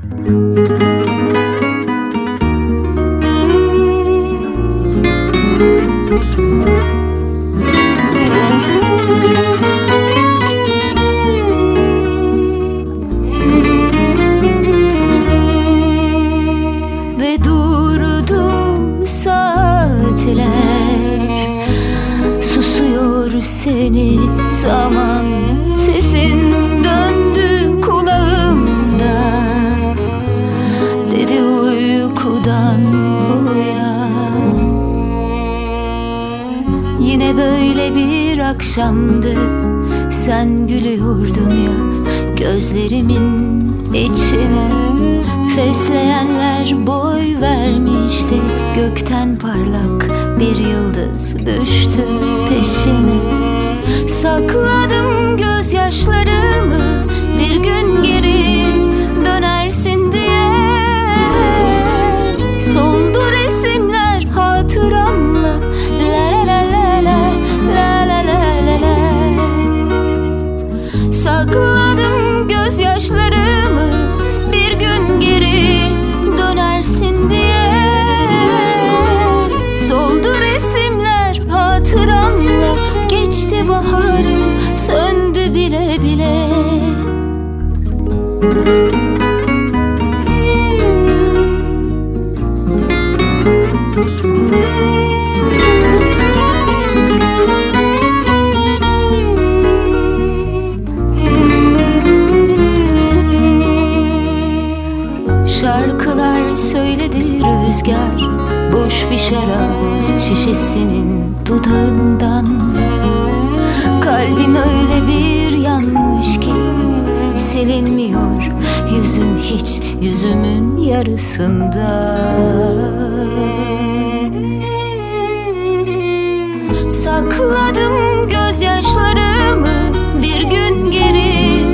Ve durdu saatler, susuyor seni zaman, sesin döndü kulağımda, dedi uykudan uyan. Yine böyle bir akşamdı, sen gülüyordun ya gözlerimin içine. Fesleğenler boy vermişti, gökten parlak bir yıldız düştü peşime. Sakladım gözyaşlarımı, bir gün geri dönersin diye. Soldu resimler hatıramla, la la la la la la la la la. Sakladım gözyaşlarımı, bir gün geri dönersin diye. Soldu resimler hatıramla, geçti baharım, söndü bile bile. Şarkılar söyledi rüzgar, boş bir şarap şişesinin dudağından. Kalbim öyle bir yanmış ki silinmiyor yüzün hiç, yüzümün yarısında. Sakladım gözyaşlarımı, bir gün geri